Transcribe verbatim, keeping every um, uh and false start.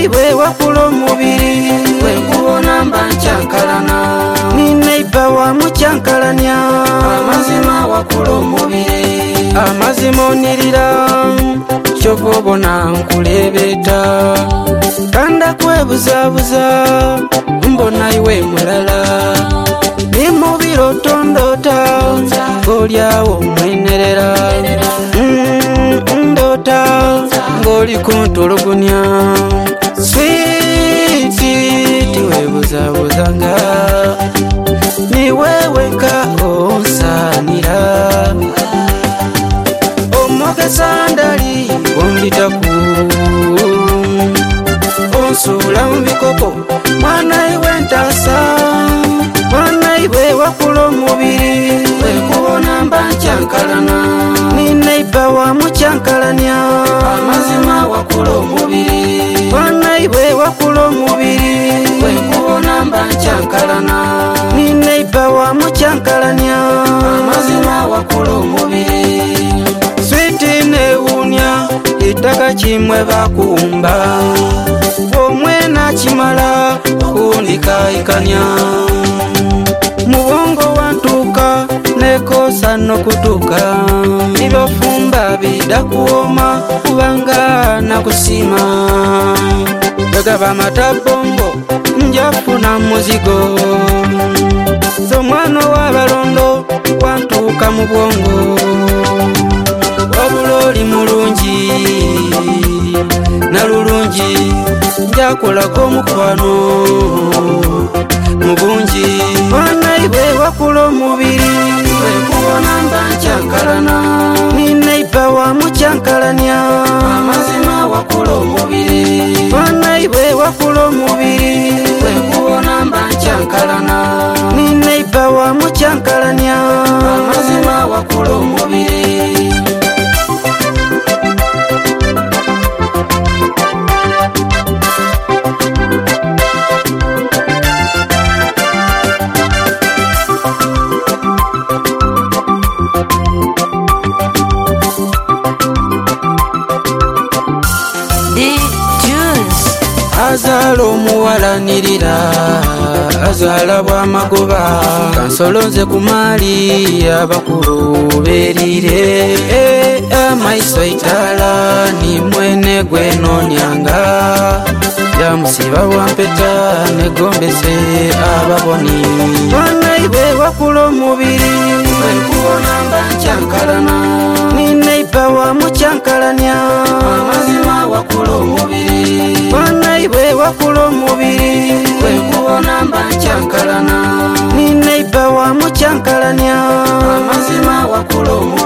iwe wakula omubiri wenkubona mba nkyankalana ni neighbor wa mucyankalanya amazima wakula omubiri amazima onirira kyova obona nkulebeta kanda kwebuzabuza mbona iwe mulala ni mubiri otondota ng'olyawo mwenerera ndota ng'oli kuntulugunya switi tiwebuzabuzanga niweweka onsanira omugesa ndali ombitaku onsuula mu bikoko mwana iwe ntasa mwana iwe wakula omubiri wenkubona mba nkyankalana ni neighbor wa mucyankalanya amazima wakula omubiri mwana iwe wakula omubiri wenkubona mba nkyankalana ni neighbor wa mucyankalanya amazima wakula omubiri switi newunya ettaka kimwe bakumba omwena kimala kundikaikanya mubongo wantuuka nekosa nokutuuka nibyofumba bida kuwoma kubanga nakusima bagaba matabongo njafuna muzigo z'omwana w'abalondo wantuuka mu bwongo wabula oli mulungi nalulungi njakolako omukwano mubungi mwana iwe wakula omubiri wenkubona mba nkyankalana ni neighbor wa mucyankalanya amazima wakula omubiri mwana iwe wakula omubiri wenkubona mba nkyankalana ni neighbor wa mucyankalanya amazima wakula omubiri azaala omuwalanirira azaala bwamagoba kansolo nze ku maali abakulu berire amaiso itaala ni mwene gwenonyanga yamusiba bwampeta negombese ababoni mwana iwe wakula omubiri wenkubona mba nkyankalana ni neighbor wa mucyankalanya amazima wakula omubiri mwana iwe wakula omubiri wenkubona mba nkyankalana ni neighbor wa mucyankalanya amazima wakula omubiri